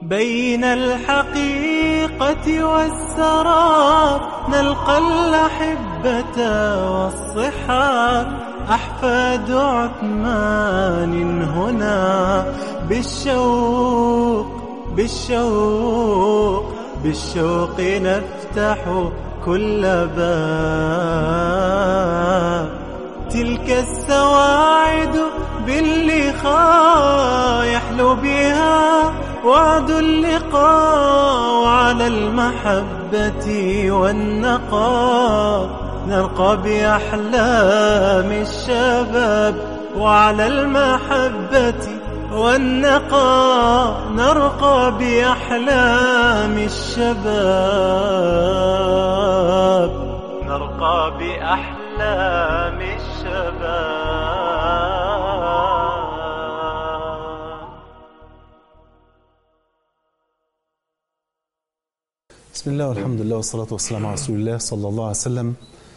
بين الحقيقة والسراب نلقى الأحبة والصحاب، أحفاد عثمان هنا بالشوق نفتح كل باب. تلك السواعد باللقاء يحلو بها وعد اللقاء، وعلى المحبة والنقاء نرقى بأحلام الشباب، وعلى المحبة والنقاء نرقى بأحلام الشباب، نرقى بأحلام الشباب. بسم الله والحمد لله والصلاة والسلام على رسول الله صلى الله عليه وسلم.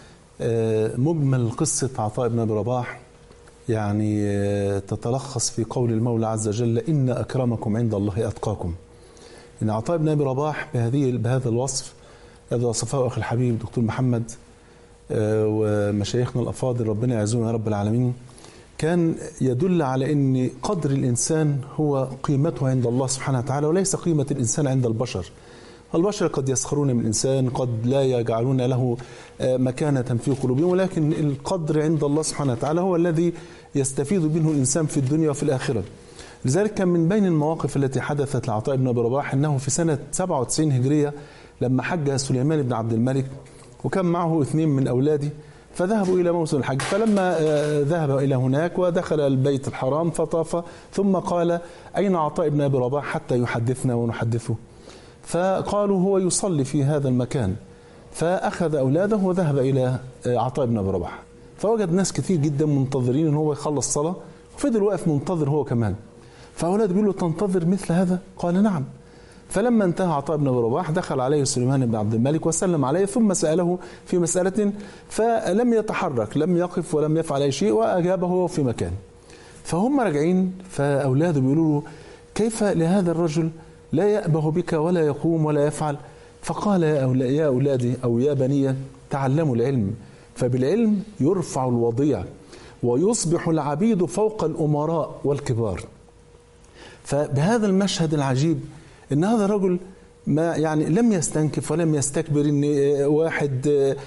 مجمل قصة عطاء بن أبي رباح يعني تتلخص في قول المولى عز وجل: إن أكرمكم عند الله أتقاكم. إن عطاء بن أبي رباح بهذا الوصف الذي وصفه أخي الحبيب دكتور محمد ومشايخنا الأفاضل ربنا يعزهم يا رب العالمين، كان يدل على أن قدر الإنسان هو قيمته عند الله سبحانه وتعالى، وليس قيمة الإنسان عند البشر. البشر قد يسخرون من الإنسان، قد لا يجعلون له مكانة في قلوبهم، ولكن القدر عند الله سبحانه وتعالى هو الذي يستفيد منه الإنسان في الدنيا وفي الآخرة. لذلك كان من بين المواقف التي حدثت لعطاء بن أبي رباح أنه في سنة 97 هجرية لما حج سليمان بن عبد الملك وكان معه 2 من أولاده، فذهبوا إلى موسم الحج. فلما ذهب إلى هناك ودخل البيت الحرام فطاف، ثم قال: أين عطاء بن أبي رباح حتى يحدثنا ونحدثه؟ فقالوا: هو يصلي في هذا المكان. فأخذ أولاده وذهب إلى عطاء بن أبي رباح، فوجد ناس كثير جدا منتظرين أن هو يخلص صلاة، وفضل واقف منتظر هو كمان. فأولاده بيقولوا: تنتظر مثل هذا؟ قال: نعم. فلما انتهى عطاء بن أبي رباح دخل عليه سليمان بن عبد الملك وسلم عليه، ثم سأله في مسألة فلم يتحرك، لم يقف ولم يفعل أي شيء، وأجابه هو في مكان. فهم راجعين فأولاده بيقولوا له: كيف لهذا الرجل لا يأبه بك ولا يقوم ولا يفعل؟ فقال: يا أولادي أو يا بني تعلموا العلم، فبالعلم يرفع الوضيع ويصبح العبيد فوق الأمراء والكبار. فبهذا المشهد العجيب إن هذا الرجل ما يعني لم يستنكف ولم يستكبر، إن واحد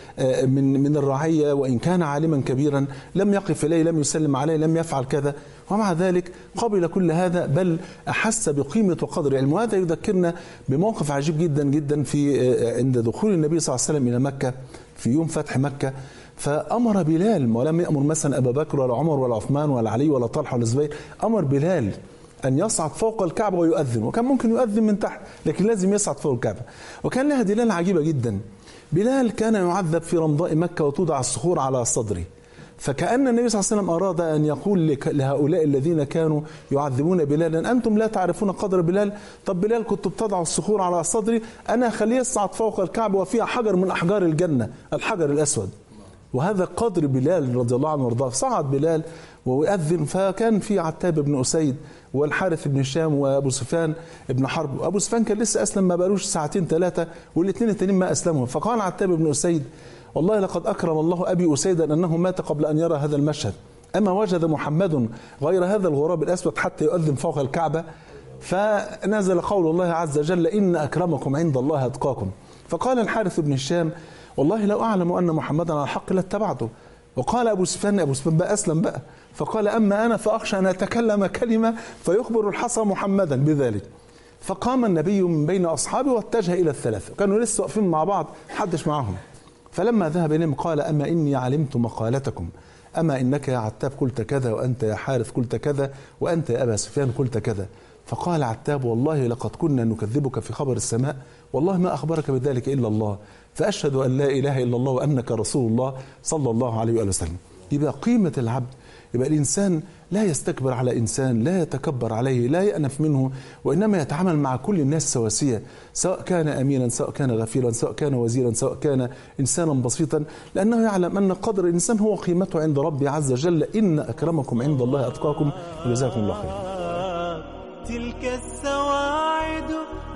من الرعية وإن كان عالما كبيرا لم يقف إليه، لم يسلم عليه، لم يفعل كذا، ومع ذلك قبل كل هذا، بل أحس بقيمة وقدر العلم. وهذا يذكرنا بموقف عجيب جدا جدا في عند دخول النبي صلى الله عليه وسلم إلى مكة في يوم فتح مكة، فأمر بلال، ولم يأمر مثلا أبا بكر ولا عمر ولا عثمان ولا علي ولا طلحة ولا زبير، أمر بلال أن يصعد فوق الكعبة ويؤذن، وكان ممكن يؤذن من تحت لكن لازم يصعد فوق الكعبة. وكان لها دلالة عجيبة جدا. بلال كان يعذب في رمضاء مكة وتوضع الصخور على صدره، فكأن النبي صلى الله عليه وسلم أراد أن يقول لهؤلاء الذين كانوا يعذبون بلالا: أنتم لا تعرفون قدر بلال، طب بلال كنت بتضع الصخور على صدري، أنا خليه يصعد فوق الكعبة وفيها حجر من أحجار الجنة، الحجر الأسود. وهذا قدر بلال رضي الله عنه وارضاه. صعد بلال ويؤذن، فكان في عتاب بن أسيد والحارث بن هشام وأبو سفيان بن حرب. وأبو سفيان كان لسه أسلم ما بقالوش ساعتين 3، والاثنين التانيين ما أسلموا. فقال عتاب بن أسيد: والله لقد أكرم الله أبي أسيدا أنه مات قبل أن يرى هذا المشهد، أما وجد محمد غير هذا الغراب الأسود حتى يؤذن فوق الكعبة؟ فنزل قول الله عز وجل: إن أكرمكم عند الله أتقاكم. فقال الحارث بن هشام: والله لو أعلم أن محمدا على الحق لاتبعته. وقال أبو سفيان بقى أسلم بقى، فقال: أما أنا فأخشى أن أتكلم كلمة فيخبر الحصى محمدا بذلك. فقام النبي من بين أصحابه واتجه إلى الثلاثة، كانوا لسه واقفين مع بعض، حدش معهم. فلما ذهب إليهم قال: أما إني علمت مقالتكم، أما إنك يا عتاب قلت كذا، وأنت يا حارث قلت كذا، وأنت يا أبا سفيان قلت كذا. فقال عتاب: والله لقد كنا نكذبك في خبر السماء، والله ما أخبرك بذلك إلا الله، فأشهد أن لا إله إلا الله وأنك رسول الله صلى الله عليه وآله وسلم. يبقى قيمة العبد، يبقى الإنسان لا يستكبر على إنسان، لا يتكبر عليه، لا يأنف منه، وإنما يتعامل مع كل الناس سواسية، سواء كان أمينا، سواء كان غفيرا، سواء كان وزيرا، سواء كان إنسانا بسيطا، لأنه يعلم أن قدر الإنسان هو قيمته عند ربي عز وجل: إن أكرمكم عند الله أتقاكم. وجزاكم الله خير. تلك السواعد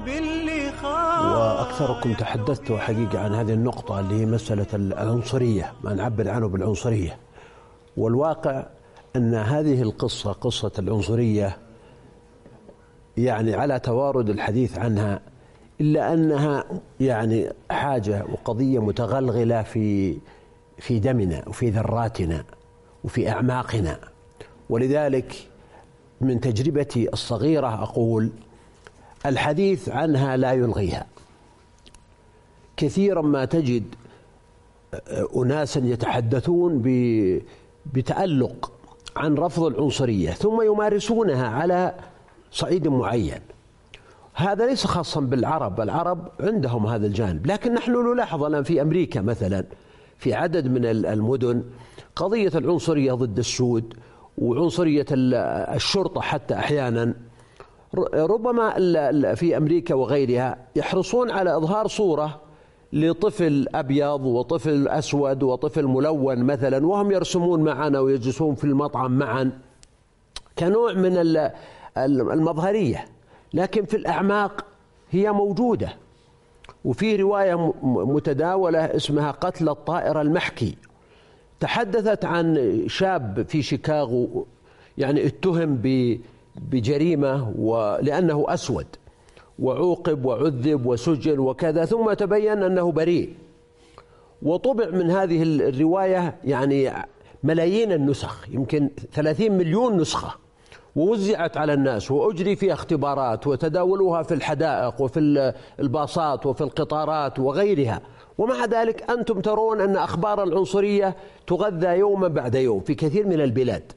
باللي خاف. وأكثركم تحدثت حقيقة عن هذه النقطة اللي هي مسألة العنصرية، ما نعبر عنه بالعنصرية. والواقع أن هذه القصة، قصة العنصرية، يعني على توارد الحديث عنها، إلا أنها يعني حاجة وقضية متغلغلة في دمنا وفي ذراتنا وفي أعماقنا. ولذلك من تجربتي الصغيرة أقول الحديث عنها لا يلغيها. كثيرا ما تجد أناسا يتحدثون بتألق عن رفض العنصرية ثم يمارسونها على صعيد معين. هذا ليس خاصا بالعرب، العرب عندهم هذا الجانب، لكن نحن نلاحظ الآن في أمريكا مثلا في عدد من المدن قضية العنصرية ضد السود وعنصرية الشرطة حتى أحيانا. ربما في أمريكا وغيرها يحرصون على إظهار صورة لطفل أبيض وطفل أسود وطفل ملون مثلا، وهم يرسمون معنا ويجلسون في المطعم معا كنوع من المظهرية، لكن في الأعماق هي موجودة. وفي رواية متداولة اسمها قتل الطائر المحكي، تحدثت عن شاب في شيكاغو يعني اتهم بجريمة لأنه أسود، وعوقب وعذب وسجن وكذا، ثم تبين أنه بريء. وطبع من هذه الرواية يعني ملايين النسخ، يمكن 30 مليون نسخة، ووزعت على الناس وأجري فيها اختبارات وتداولوها في الحدائق وفي الباصات وفي القطارات وغيرها. ومع ذلك أنتم ترون أن أخبار العنصرية تغذى يوما بعد يوم في كثير من البلاد.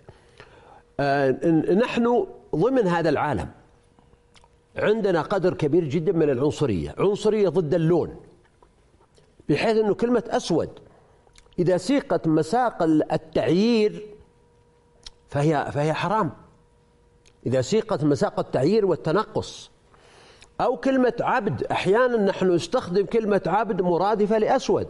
نحن ضمن هذا العالم عندنا قدر كبير جدا من العنصرية، عنصرية ضد اللون، بحيث أنه كلمة أسود إذا سيقت مساق التعيير فهي حرام، إذا سيقت مساق التعيير والتنقص. أو كلمة عبد، أحيانا نحن نستخدم كلمة عبد مرادفة لأسود.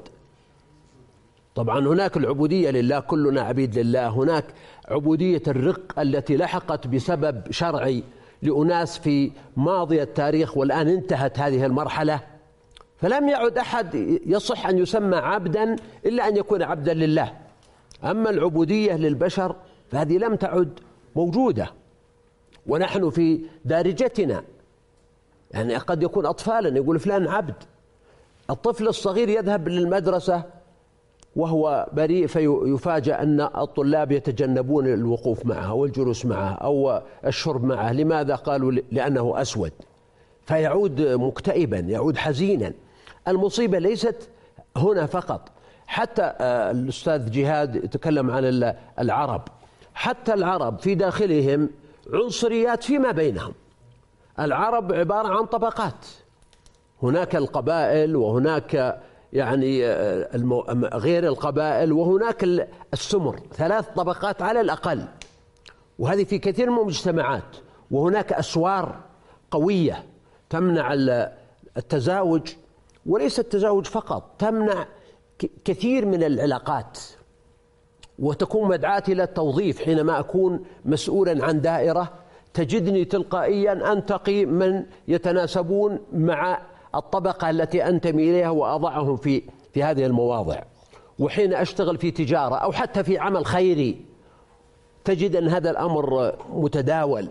طبعا هناك العبودية لله، كلنا عبيد لله. هناك عبودية الرق التي لحقت بسبب شرعي لأناس في ماضي التاريخ، والآن انتهت هذه المرحلة، فلم يعد أحد يصح أن يسمى عبدا إلا أن يكون عبدا لله. أما العبودية للبشر فهذه لم تعد موجودة. ونحن في دارجتنا يعني قد يكون أطفالا يقول فلان عبد. الطفل الصغير يذهب للمدرسة وهو بريء فيفاجأ أن الطلاب يتجنبون الوقوف معه والجلوس معه أو الشرب معه. لماذا؟ قالوا لأنه أسود، فيعود مكتئبا، يعود حزينا. المصيبة ليست هنا فقط، حتى الأستاذ جهاد يتكلم عن العرب، حتى العرب في داخلهم عنصريات فيما بينهم. العرب عبارة عن طبقات، هناك القبائل وهناك يعني غير القبائل وهناك السمر، 3 طبقات على الأقل، وهذه في كثير من المجتمعات. وهناك أسوار قوية تمنع التزاوج، وليس التزاوج فقط، تمنع كثير من العلاقات، وتكون مدعاة إلى التوظيف. حينما أكون مسؤولا عن دائرة تجدني تلقائيا أنتقي من يتناسبون مع الطبقة التي أنتمي إليها وأضعهم في هذه المواضع. وحين أشتغل في تجارة أو حتى في عمل خيري تجد أن هذا الأمر متداول.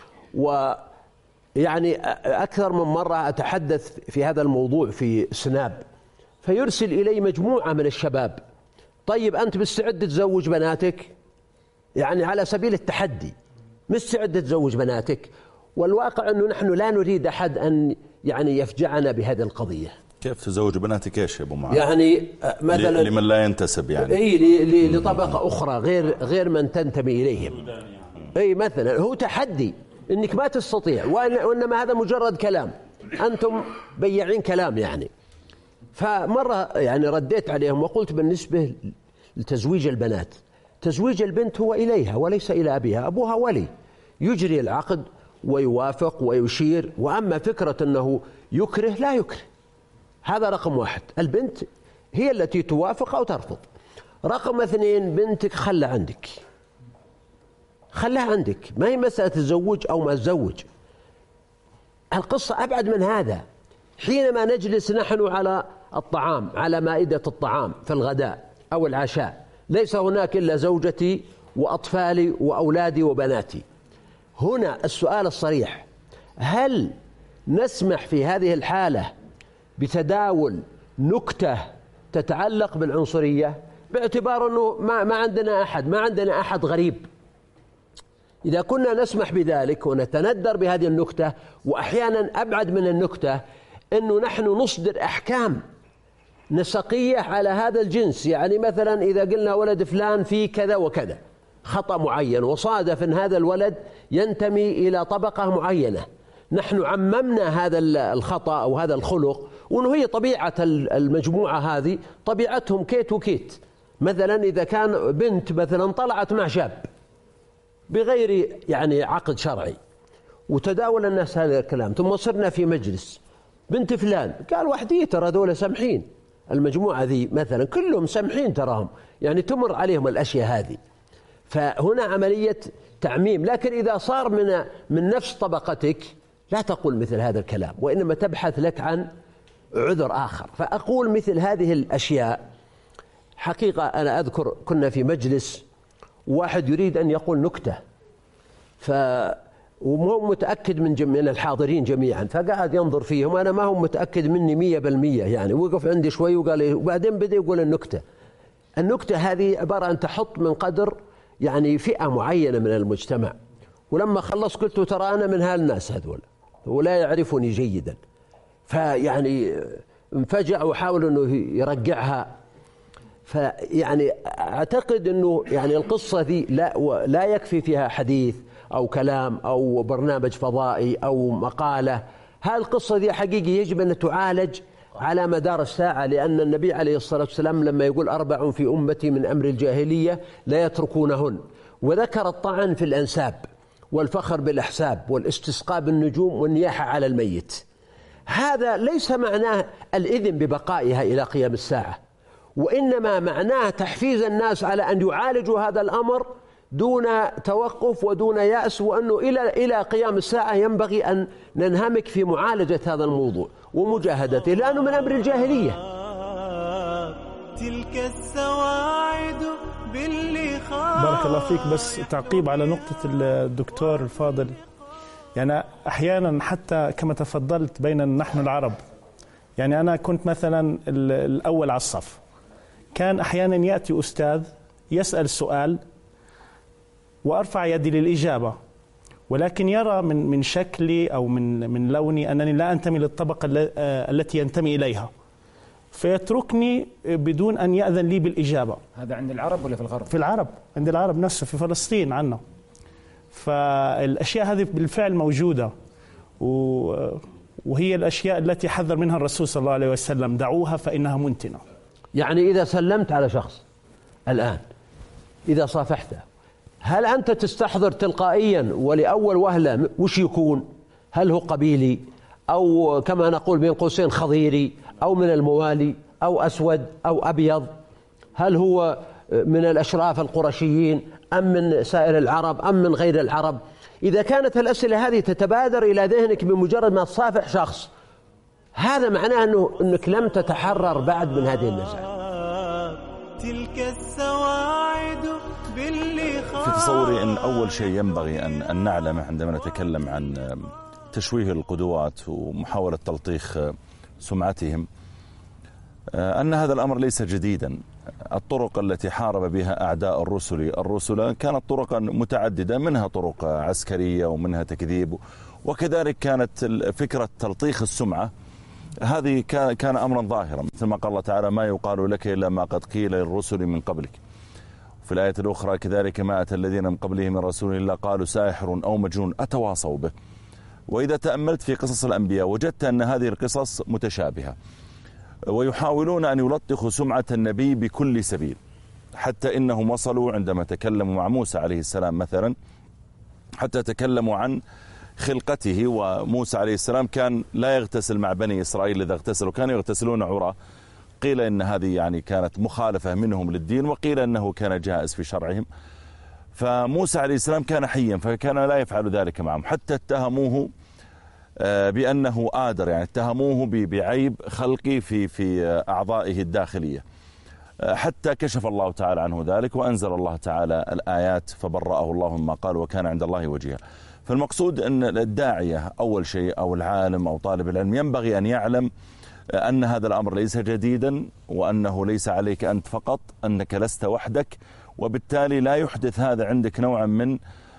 ويعني أكثر من مرة أتحدث في هذا الموضوع في سناب، فيرسل إلي مجموعة من الشباب: طيب أنت مستعد تزوج بناتك؟ يعني على سبيل التحدي، مستعد تزوج بناتك؟ والواقع أنه نحن لا نريد أحد أن يعني يفجعنا بهذه القضية. كيف تزوج بناتك ايش يا ابو معاذ؟ يعني مثلا لمن لا ينتسب، يعني اي لطبقة أخرى غير من تنتمي إليهم. اي مثلا هو تحدي انك ما تستطيع، وانما هذا مجرد كلام، انتم بياعين كلام يعني. فمرة يعني رديت عليهم وقلت بالنسبة لتزويج البنات، تزويج البنت هو إليها وليس إلى أبيها، أبوها ولي يجري العقد ويوافق ويشير. وأما فكرة أنه يكره، لا يكره، هذا رقم 1. البنت هي التي توافق أو ترفض. رقم 2، بنتك خلها عندك، خلها عندك، ما هي مسألة تزوج أو ما تزوج. القصة أبعد من هذا. حينما نجلس نحن على الطعام، على مائدة الطعام في الغداء أو العشاء، ليس هناك إلا زوجتي وأطفالي وأولادي وبناتي. هنا السؤال الصريح: هل نسمح في هذه الحالة بتداول نكتة تتعلق بالعنصرية، باعتبار أنه ما عندنا أحد غريب؟ إذا كنا نسمح بذلك ونتندر بهذه النكتة، وأحيانا أبعد من النكتة أنه نحن نصدر أحكام نسقية على هذا الجنس، يعني مثلا إذا قلنا ولد فلان فيه كذا وكذا خطأ معين، وصادف أن هذا الولد ينتمي إلى طبقة معينة، نحن عممنا هذا الخطأ أو هذا الخلق، وأنه هي طبيعة المجموعة هذه طبيعتهم كيت وكيت. مثلا إذا كان بنت مثلا طلعت مع شاب بغير يعني عقد شرعي، وتداول الناس هذا الكلام، ثم صرنا في مجلس بنت فلان قال وحدي ترى هذول سمحين، المجموعة ذي مثلا كلهم سمحين تراهم، يعني تمر عليهم الأشياء هذه. فهنا عملية تعميم. لكن إذا صار من نفس طبقتك لا تقول مثل هذا الكلام، وإنما تبحث لك عن عذر آخر. فأقول مثل هذه الأشياء. حقيقة أنا أذكر كنا في مجلس واحد يريد أن يقول نكتة، ومو متأكد من الحاضرين جميعا، فقعد ينظر فيهم، أنا ما هو متأكد مني 100%، يعني وقف عندي شوي وقال، وبعدين بدأ يقول النكتة هذه عبارة أن تحط من قدر يعني فئة معينة من المجتمع. ولما خلص قلت ترى أنا من هالناس هذول ولا يعرفني جيدا. فيعني انفجع وحاول أنه يرجعها. فيعني أعتقد أنه يعني القصة ذي لا يكفي فيها حديث أو كلام أو برنامج فضائي أو مقالة. هذه القصة ذي حقيقي يجب أن تعالج على مدار الساعة، لأن النبي عليه الصلاة والسلام لما يقول 4 في أمتي من أمر الجاهلية لا يتركونهن، وذكر الطعن في الأنساب والفخر بالأحساب والاستسقاء بالنجوم والنياحة على الميت. هذا ليس معناه الإذن ببقائها إلى قيام الساعة، وإنما معناه تحفيز الناس على أن يعالجوا هذا الأمر دون توقف ودون يأس، وأنه إلى قيام الساعة ينبغي أن ننهمك في معالجة هذا الموضوع ومجاهدته، لأنه من أمر الجاهلية. تلك السواعد باللقاء. بارك الله فيك. بس تعقيب على نقطة الدكتور الفاضل، يعني أحيانا حتى كما تفضلت بين نحن العرب، يعني أنا كنت مثلا الأول على الصف، كان أحيانا يأتي أستاذ يسأل سؤال وأرفع يدي للإجابة، ولكن يرى من شكلي أو من لوني أنني لا أنتمي للطبقة التي ينتمي إليها، فيتركني بدون أن يأذن لي بالإجابة. هذا عند العرب ولا في الغرب؟ في العرب، عند العرب نفسه، في فلسطين عنا. فالأشياء هذه بالفعل موجودة، وهي الأشياء التي حذر منها الرسول صلى الله عليه وسلم: دعوها فإنها منتنة. يعني إذا سلمت على شخص الآن، إذا صافحته، هل أنت تستحضر تلقائيا ولأول وهلة وش يكون؟ هل هو قبيلي أو كما نقول بين قوسين خضيري أو من الموالي أو أسود أو أبيض؟ هل هو من الأشراف القرشيين أم من سائر العرب أم من غير العرب؟ إذا كانت الأسئلة هذه تتبادر إلى ذهنك بمجرد ما تصافح شخص، هذا معناه أنك لم تتحرر بعد من هذه النزعة. تلك السواعد باللقاء. في تصوري أن أول شيء ينبغي أن نعلم عندما نتكلم عن تشويه القدوات ومحاولة تلطيخ سمعتهم أن هذا الأمر ليس جديدا. الطرق التي حارب بها أعداء الرسل كانت طرقا متعددة، منها طرق عسكرية ومنها تكذيب، وكذلك كانت فكرة تلطيخ السمعة هذه كان أمرا ظاهرا، مثل ما قال الله تعالى: ما يقال لك إلا ما قد قيل للرسل من قبلك. في الآية الأخرى: كذلك ما أتى الذين من قبلهم من رسول إلا قالوا ساحر أو مجنون أتواصوا به. وإذا تأملت في قصص الأنبياء وجدت أن هذه القصص متشابهة، ويحاولون أن يلطخوا سمعة النبي بكل سبيل، حتى إنهم وصلوا عندما تكلموا مع موسى عليه السلام مثلا، حتى تكلموا عن خلقته. وموسى عليه السلام كان لا يغتسل مع بني إسرائيل، إذا اغتسلوا كانوا يغتسلون عرى. قيل إن هذه يعني كانت مخالفة منهم للدين، وقيل أنه كان جائز في شرعهم. فموسى عليه السلام كان حيا فكان لا يفعل ذلك معهم، حتى اتهموه بأنه آدر، يعني اتهموه بعيب خلقي في أعضائه الداخلية، حتى كشف الله تعالى عنه ذلك وأنزل الله تعالى الآيات فبرأه الله مما قال وكان عند الله وجيها. فالمقصود أن الداعية أول شيء أو العالم أو طالب العلم ينبغي أن يعلم أن هذا الأمر ليس جديدا، وأنه ليس عليك أنت فقط، أنك لست وحدك، وبالتالي لا يحدث هذا عندك نوعا من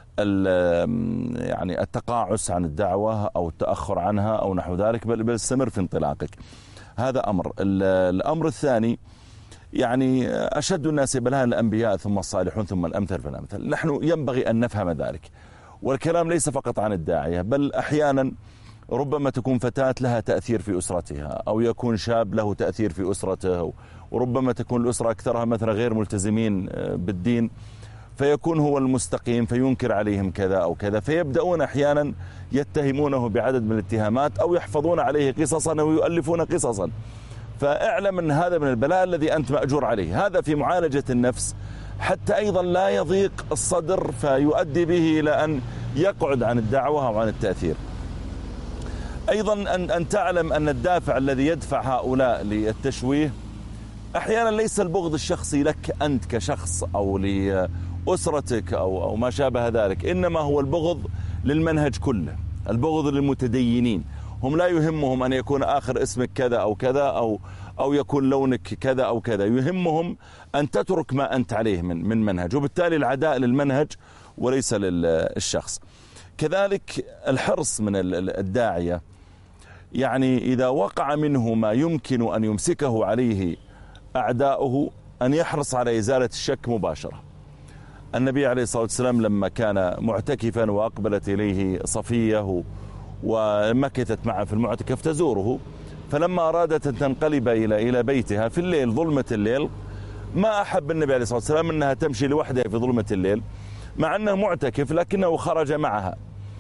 يعني التقاعس عن الدعوة أو التأخر عنها أو نحو ذلك، بل استمر في انطلاقك. هذا أمر. الأمر الثاني، يعني أشد الناس بلاء الأنبياء ثم الصالحون ثم الأمثل فالأمثل. نحن ينبغي أن نفهم ذلك، والكلام ليس فقط عن الداعية، بل أحيانا ربما تكون فتاة لها تأثير في أسرتها، أو يكون شاب له تأثير في أسرته، وربما تكون الأسرة أكثرها مثلا غير ملتزمين بالدين، فيكون هو المستقيم فينكر عليهم كذا أو كذا، فيبدأون أحيانا يتهمونه بعدد من الاتهامات أو يحفظون عليه قصصا أو يؤلفون قصصا. فاعلم أن هذا من البلاء الذي أنت مأجور عليه، هذا في معالجة النفس، حتى أيضا لا يضيق الصدر فيؤدي به إلى أن يقعد عن الدعوة أو عن التأثير. أيضا أن تعلم أن الدافع الذي يدفع هؤلاء للتشويه أحيانا ليس البغض الشخصي لك أنت كشخص أو لأسرتك أو ما شابه ذلك، إنما هو البغض للمنهج كله، البغض للمتدينين. هم لا يهمهم أن يكون آخر اسمك كذا أو كذا أو يكون لونك كذا أو كذا، يهمهم أن تترك ما أنت عليه من منهج، وبالتالي العداء للمنهج وليس للشخص. كذلك الحرص من الداعية، يعني إذا وقع منه ما يمكن أن يمسكه عليه أعداؤه أن يحرص على إزالة الشك مباشرة. النبي عليه الصلاة والسلام لما كان معتكفا وأقبلت إليه صفية ومكثت معه في المعتكف تزوره، فلما أرادت أن تنقلب إلى بيتها في الليل ظلمة الليل، ما أحب النبي عليه الصلاة والسلام أنها تمشي لوحدها في ظلمة الليل مع أنه معتكف، لكنه خرج معها.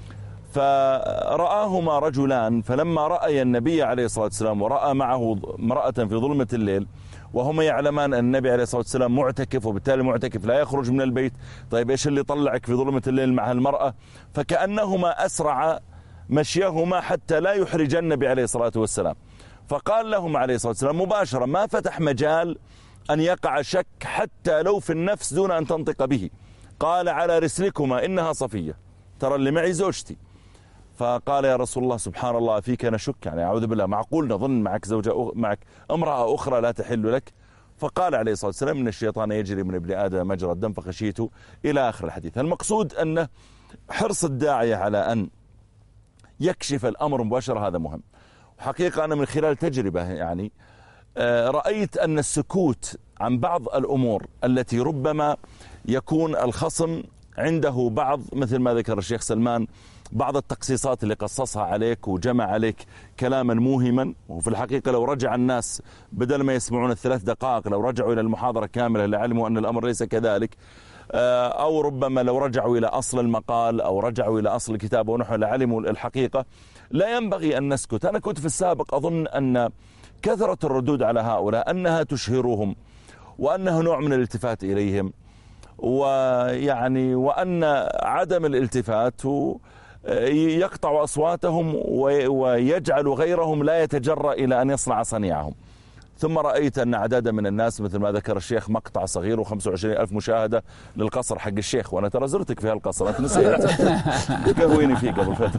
فرآهما رجلان، فلما رأي النبي عليه الصلاة والسلام ورأى معه امرأة في ظلمة الليل وهما يعلمان أن النبي عليه الصلاة والسلام معتكف، وبالتالي المعتكف لا يخرج من البيت، طيب إيش اللي طلعك في ظلمة الليل مع المرأة؟ فكأنهما أسرع مشيهما حتى لا يحرج النبي عليه الصلاة والسلام. فقال لهم عليه الصلاة والسلام مباشرة، ما فتح مجال أن يقع شك حتى لو في النفس دون أن تنطق به، قال على رسلكما إنها صفية، ترى اللي معي زوجتي. فقال يا رسول الله سبحان الله فيك نشك، يعني أعوذ بالله، معقول نظن معك معك امرأة أخرى لا تحل لك؟ فقال عليه الصلاة والسلام إن الشيطان يجري من ابن آدم مجرى الدم فخشيت إلى آخر الحديث. المقصود أن حرص الداعية على أن يكشف الأمر مباشرة هذا مهم. وحقيقة أنا من خلال تجربة يعني رأيت أن السكوت عن بعض الأمور التي ربما يكون الخصم عنده بعض، مثل ما ذكر الشيخ سلمان، بعض التقصيصات اللي قصصها عليك وجمع عليك كلاما موهما، وفي الحقيقة لو رجع الناس بدل ما يسمعون ال3 دقائق لو رجعوا إلى المحاضرة كاملة لعلموا أن الأمر ليس كذلك، أو ربما لو رجعوا إلى أصل المقال أو رجعوا إلى أصل الكتاب ونحو لعلموا الحقيقة. لا ينبغي أن نسكت. أنا كنت في السابق أظن أن كثرة الردود على هؤلاء أنها تشهرهم، وأنه نوع من الالتفات إليهم، ويعني وأن عدم الالتفات يقطع أصواتهم ويجعل غيرهم لا يتجرأ إلى أن يصنع صنيعهم. ثم رأيت أن عددا من الناس مثل ما ذكر الشيخ مقطع صغير و25,000 مشاهدة للقصر حق الشيخ، وأنا ترى زرتك في هالقصر أنت نسيت كهويني فيه قبل فترة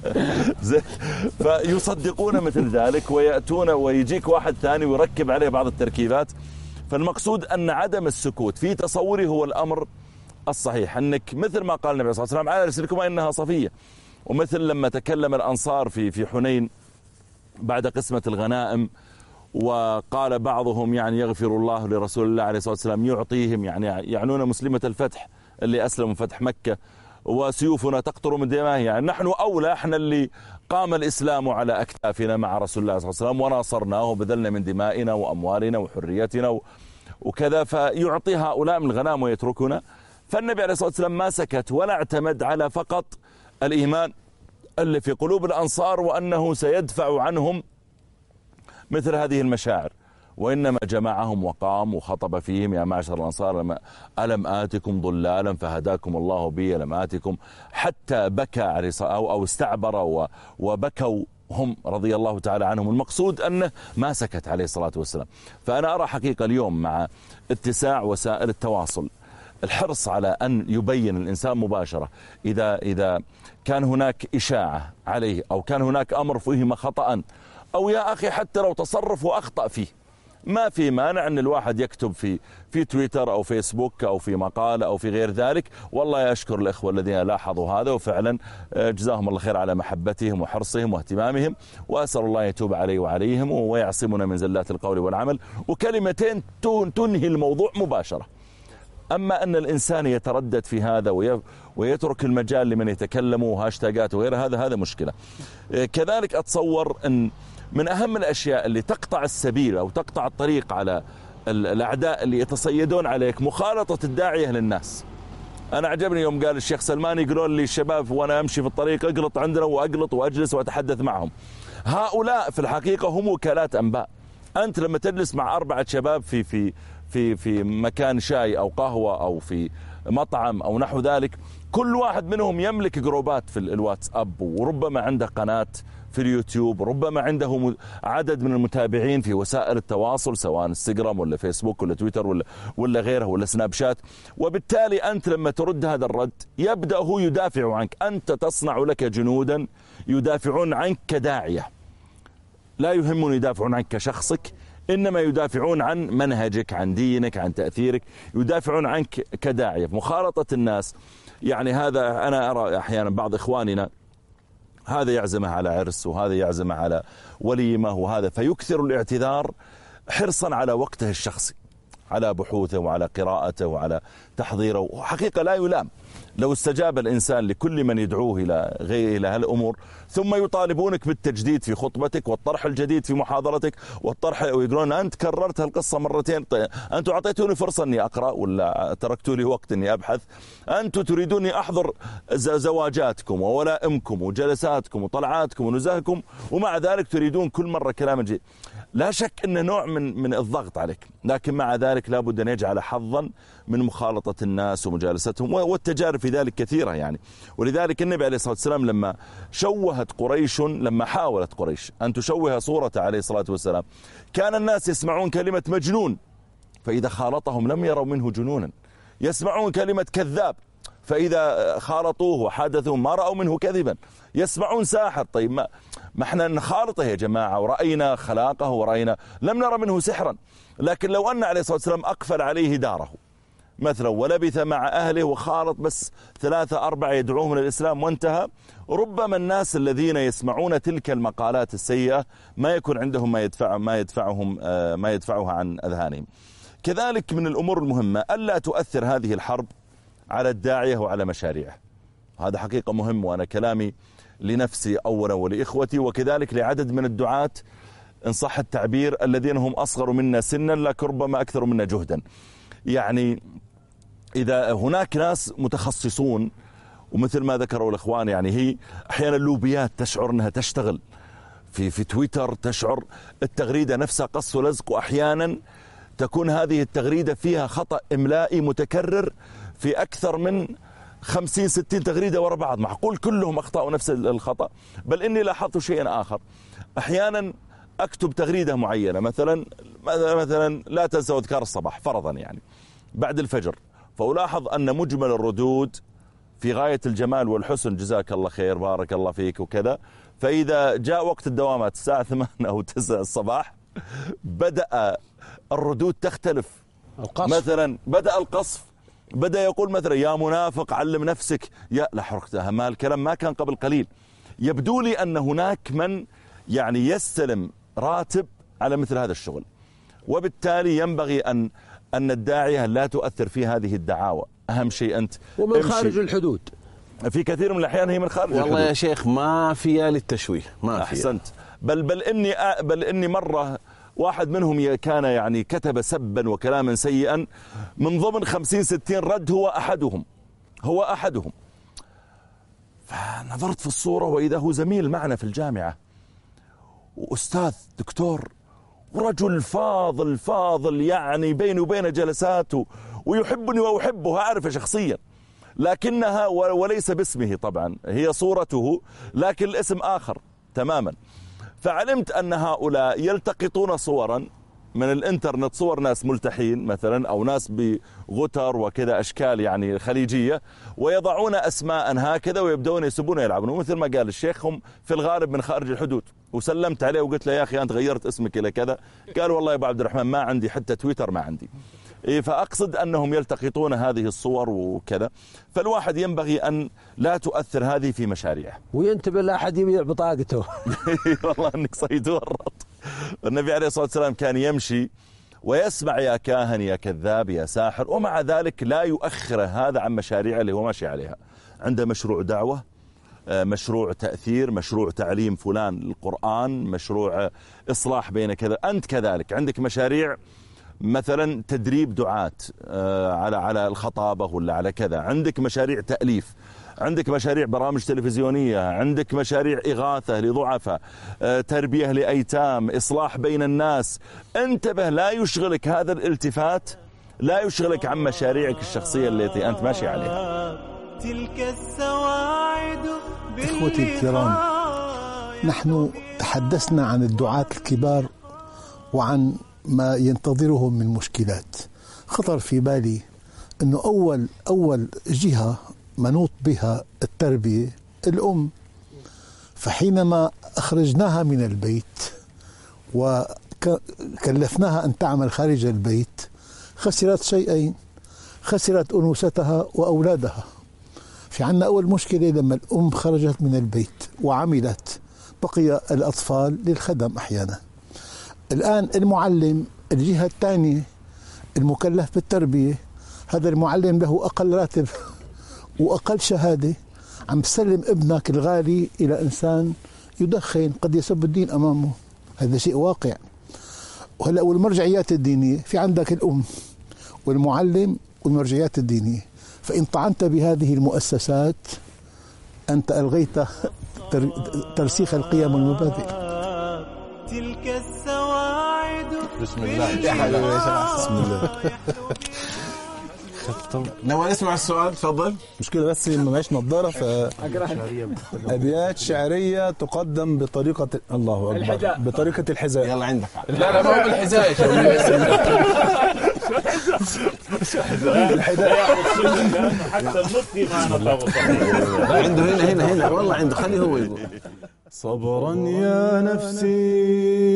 فيصدقون مثل ذلك ويأتون ويجيك واحد ثاني ويركب عليه بعض التركيبات. فالمقصود أن عدم السكوت في تصوري هو الأمر الصحيح، أنك مثل ما قال النبي صلى الله عليه وسلم على رسلكما إنها صفية، ومثل لما تكلم الأنصار في حنين بعد قسمة الغنائم وقال بعضهم يعني يغفر الله لرسول الله عليه الصلاة والسلام يعطيهم، يعني يعنون مسلمة الفتح اللي أسلموا فتح مكة، وسيوفنا تقطر من دمائه، يعني نحن أولى، احنا اللي قام الإسلام على أكتافنا مع رسول الله صلى الله عليه وسلم وناصرناه وبذلنا من دمائنا وأموالنا وحريتنا وكذا، فيعطي هؤلاء من الغنائم ويتركنا. فالنبي عليه الصلاة والسلام ما سكت ولا اعتمد على فقط الإيمان اللي في قلوب الأنصار وأنه سيدفع عنهم مثل هذه المشاعر، وإنما جمعهم وقام وخطب فيهم: يا معشر الأنصار ألم آتكم ضلالا فهداكم الله بي، ألم آتكم، حتى بكى أو استعبر وبكوا هم رضي الله تعالى عنهم. المقصود أنه ما سكت عليه الصلاة والسلام. فأنا أرى حقيقة اليوم مع اتساع وسائل التواصل الحرص على أن يبين الإنسان مباشرة إذا كان هناك إشاعة عليه أو كان هناك أمر فيه خطأ، أو يا أخي حتى لو تصرف وأخطأ فيه، ما في مانع أن الواحد يكتب في تويتر أو فيسبوك أو في مقالة أو في غير ذلك: والله أشكر الإخوة الذين لاحظوا هذا، وفعلا جزاهم الله خير على محبتهم وحرصهم واهتمامهم، وأسأل الله يتوب علي وعليهم ويعصمنا من زلات القول والعمل، وكلمتين تنهي الموضوع مباشرة. أما أن الإنسان يتردد في هذا ويترك المجال لمن يتكلموا وهاشتاجات وغير هذا مشكلة. كذلك أتصور أن من أهم الأشياء اللي تقطع السبيل أو تقطع الطريق على الأعداء اللي يتصيدون عليك مخالطة الداعية للناس. أنا عجبني يوم قال الشيخ سلمان يقولون لي الشباب وأنا أمشي في الطريق أقلط عندنا وأقلط وأجلس وأتحدث معهم. هؤلاء في الحقيقة هم وكالات أنباء. أنت لما تجلس مع 4 شباب في مكان شاي أو قهوة أو في مطعم أو نحو ذلك، كل واحد منهم يملك جروبات في الواتساب، وربما عنده قناة في اليوتيوب، ربما عنده عدد من المتابعين في وسائل التواصل سواء انستغرام ولا فيسبوك ولا تويتر ولا غيره ولا سناب شات. وبالتالي أنت لما ترد هذا الرد يبدأ هو يدافع عنك. أنت تصنع لك جنودا يدافعون عنك كداعية، لا يهمني يدافعون عنك كشخصك، إنما يدافعون عن منهجك، عن دينك، عن تأثيرك، يدافعون عنك كداعية. مخالطة الناس يعني هذا أنا أرى أحيانا بعض إخواننا هذا يعزمه على عرس وهذا يعزمه على وليمة وهذا، فيكثر الاعتذار حرصا على وقته الشخصي، على بحوثه وعلى قراءته وعلى تحضيره. وحقيقة لا يلام لو استجاب الإنسان لكل من يدعوه إلى هالأمور، ثم يطالبونك بالتجديد في خطبتك والطرح الجديد في محاضرتك والطرح، ويقولون أنت كررت هالقصة مرتين، أنتوا أعطيتوني فرصة أني أقرأ ولا تركتوا لي وقت أني أبحث، أنتوا تريدوني أحضر زواجاتكم وولائمكم وجلساتكم وطلعاتكم ونزهكم، ومع ذلك تريدون كل مرة كلام جديد. لا شك أنه نوع من الضغط عليك، لكن مع ذلك لابد أن يجعل حظا من مخالطة الناس ومجالستهم، والتجارب في ذلك كثيرة يعني. ولذلك النبي عليه الصلاة والسلام لما شوهت قريش، لما حاولت قريش أن تشوه صورته عليه الصلاة والسلام، كان الناس يسمعون كلمة مجنون فإذا خالطهم لم يروا منه جنونا، يسمعون كلمة كذاب فإذا خالطوه وحدثوا ما رأوا منه كذبا، يسمعون ساحر، طيب ما احنا نخالطه يا جماعة ورأينا خلاقه ورأينا لم نرى منه سحرا. لكن لو أن عليه الصلاة والسلام أقفل عليه داره مثلا ولبث مع أهله وخالط بس 3-4 يدعوهم للإسلام وانتهى، ربما الناس الذين يسمعون تلك المقالات السيئة ما يكون عندهم ما يدفعها عن أذهانهم. كذلك من الأمور المهمة ألا تؤثر هذه الحرب على الداعية وعلى مشاريعه. هذا حقيقة مهم، وأنا كلامي لنفسي أولا ولإخوتي وكذلك لعدد من الدعاة إن صح التعبير الذين هم أصغر منا سنا لكن ربما أكثر منا جهدا. يعني إذا هناك ناس متخصصون، ومثل ما ذكروا الإخوان يعني هي أحيانا اللوبيات تشعر أنها تشتغل في تويتر، تشعر التغريدة نفسها قص ولزق، وأحيانا تكون هذه التغريدة فيها خطأ إملائي متكرر في أكثر من 50-60 تغريدة وراء بعض، معقول كلهم أخطأوا نفس الخطأ؟ بل إني لاحظت شيئا آخر، أحيانا أكتب تغريدة معينة مثلا لا تنسوا أذكار الصباح فرضا يعني بعد الفجر، فألاحظ أن مجمل الردود في غاية الجمال والحسن، جزاك الله خير بارك الله فيك وكذا، فإذا جاء وقت الدوامات الساعة 8 أو 9 الصباح بدأ الردود تختلف. مثلا بدأ القصف، بدأ يقول مثلا يا منافق علم نفسك، يا لا حركتها، ما الكلام ما كان قبل قليل. يبدو لي أن هناك من يعني يستلم راتب على مثل هذا الشغل، وبالتالي ينبغي أن الداعية لا تؤثر في هذه الدعاوى. أهم شيء أنت ومن خارج الحدود، في كثير من الأحيان هي من خارج الحدود. والله يا شيخ ما فيها للتشويه، ما فيها. أحسنت. بل إني مرة واحد منهم كان يعني كتب سبا وكلاما سيئا، من ضمن 50-60 رد هو أحدهم. فنظرت في الصورة وإذا هو زميل معنا في الجامعة وأستاذ دكتور رجل فاضل فاضل يعني بيني وبين جلساته ويحبني وأحبه، أعرفه شخصيا، لكنها وليس باسمه طبعا، هي صورته لكن الاسم آخر تماما. فعلمت أن هؤلاء يلتقطون صورا من الانترنت، صور ناس ملتحين مثلا أو ناس بغتر وكذا أشكال يعني خليجية، ويضعون أسماء هكذا ويبدون يسبون يلعبون. ومثل ما قال الشيخ هم في الغالب من خارج الحدود. وسلمت عليه وقلت له يا أخي أنت غيرت اسمك إلى كذا، قال والله يا أبو عبد الرحمن ما عندي حتى تويتر ما عندي. فأقصد أنهم يلتقطون هذه الصور وكذا، فالواحد ينبغي أن لا تؤثر هذه في مشاريعه وينتبه لا أحد يبيع بطاقته. والله أنك صيد ورط. النبي عليه الصلاة والسلام كان يمشي ويسمع يا كاهن يا كذاب يا ساحر، ومع ذلك لا يؤخر هذا عن مشاريعه اللي هو ماشي عليها. عنده مشروع دعوة، مشروع تأثير، مشروع تعليم فلان القرآن، مشروع إصلاح بين كذا. أنت كذلك عندك مشاريع مثلا تدريب دعاة على الخطابة ولا على كذا، عندك مشاريع تأليف، عندك مشاريع برامج تلفزيونية، عندك مشاريع إغاثة لضعفاء، تربية لأيتام، إصلاح بين الناس. انتبه لا يشغلك هذا الالتفات، لا يشغلك عن مشاريعك الشخصية التي أنت ماشي عليها. تلك السواعد إخوتي الكرام، نحن تحدثنا عن الدعاة الكبار وعن ما ينتظرهم من مشكلات. خطر في بالي أنه أول جهة منوط بها التربية الأم، فحينما أخرجناها من البيت وكلفناها أن تعمل خارج البيت خسرت شيئين: خسرت أنوثتها وأولادها. في عنا أول مشكلة لما الأم خرجت من البيت وعملت، بقي الأطفال للخدم أحيانا. الآن المعلم، الجهة الثانية المكلف بالتربية، هذا المعلم له أقل راتب وأقل شهادة، عم تسلم ابنك الغالي إلى إنسان يدخن قد يسب الدين أمامه. هذا شيء واقع. وهلأ والمرجعيات الدينية، في عندك الأم والمعلم والمرجعيات الدينية، فإن طعنت بهذه المؤسسات أنت ألغيت ترسيخ القيم والمبادئ. تلك السواعد بسم الله. بسم الله. نبغى نسمع السؤال، تفضل. مشكلة بس ما معيش نظارة. أبيات شعرية تقدم بطريقة الله أكبر، بطريقة الحذاء. يلا عندك. لا ما هو بالحذاء يا شيخ. الحذاء حتى النطقي معنا. عنده هنا والله عنده، خليه هو يقول. صبرا يا نفسي،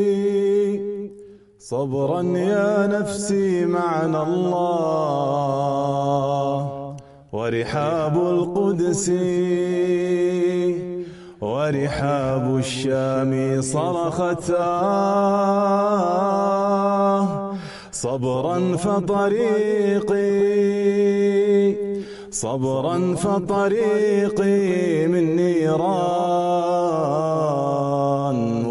صبرا يا نفسي معنا الله، ورحاب القدس ورحاب الشام صرخت صبرا فطريقي من نيران،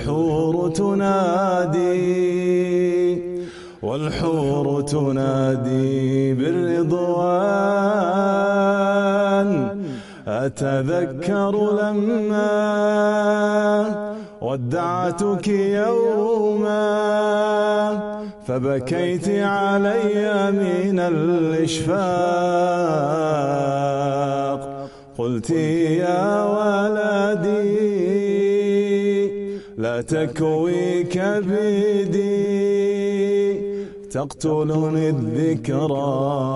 والحور تنادي بالرضوان. أتذكر لما ودعتك يوما، فبكيت علي من الإشفاق. قلت يا ولدي لا تكوي كبدي، تقتلني الذكرى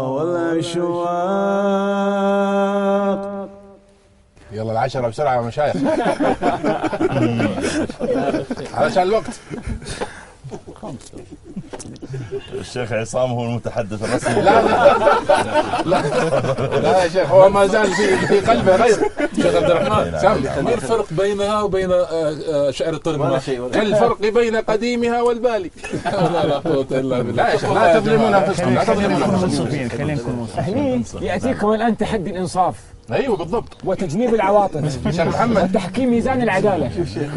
والأشواق. يلا العشرة بسرعة يا مشايخ علشان الوقت. الشيخ عصام هو المتحدث الرسمي. لا يا شيخ، هو ما زال في قلبه غير. شيخ عبد الرحمن سامي، ما الفرق بينها وبين شعر الطرب؟ كالفرق بين قديمها والبالي. لا قوة إلا بالله. لا يا شيخ، لا تظلمون أنفسكم، لا تظلمون أنفسكم. يأتيكم الآن تحدي الإنصاف. ايوه بالضبط، وتجنيب العواطف شيخ محمد، وتحكيم ميزان العداله.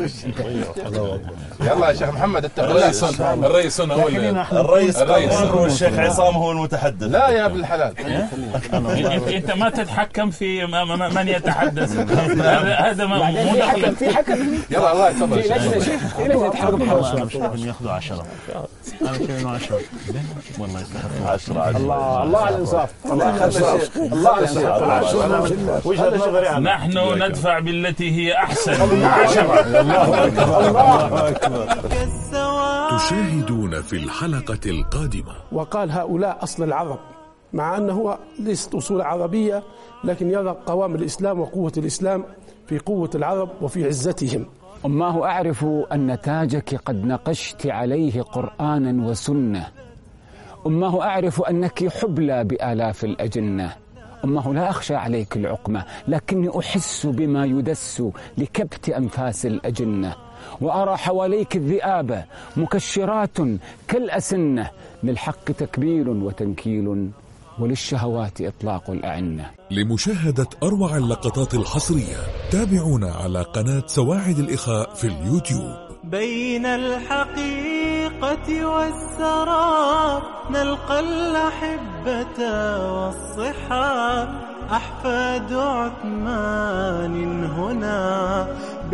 يلا يا شيخ محمد اتق الله. الرئيس هنا هو الرئيس والشيخ عصام هو المتحدث. لا يا ابن الحلال، انت ما تتحكم في من يتحدث. هذا مو دخل في حكم. يلا الله يتفضل. في لجنه شيخ، في لجنه حكم حوار. ياخذوا 10. انا شايفينه 10 والله يستحق 10. الله على الانصاف، الله على الانصاف. وجهة نظري نحن ندفع بالتي هي احسن 10. الله أكبر. تشاهدون في الحلقة القادمة. وقال هؤلاء أصل العرب، مع أنه ليست أصول عربية، لكن يرى قوام الإسلام وقوة الإسلام في قوة العرب وفي عزتهم. أماه أعرف أن تاجك قد نقشت عليه قرآنا وسنة. أماه أعرف أنك حبلى بآلاف الأجنة. أمه لا أخشى عليك العقمة، لكني أحس بما يدس لكبت أنفاس الأجنة. وأرى حواليك الذئاب مكشرات كالأسنة، للحق تكبير وتنكيل وللشهوات إطلاق الأعنة. لمشاهدة أروع اللقطات الحصرية تابعونا على قناة سواعد الإخاء في اليوتيوب. بين الحقيقة والسراب نلقى الأحبة والصحاب، أحفاد عثمان هنا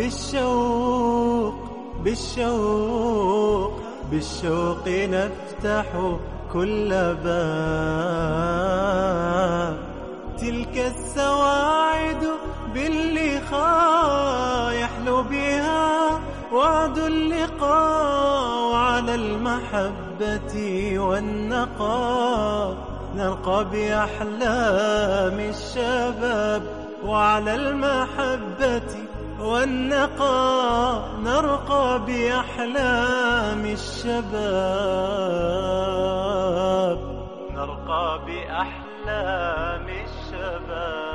بالشوق نفتح كل باب. تلك السواعد باللقاء يحلو بها وعد اللقاء، وعلى المحبة والنقاء نرقى بأحلام الشباب. وعلى المحبة والنقاء نرقى بأحلام الشباب، نرقى بأحلام الشباب.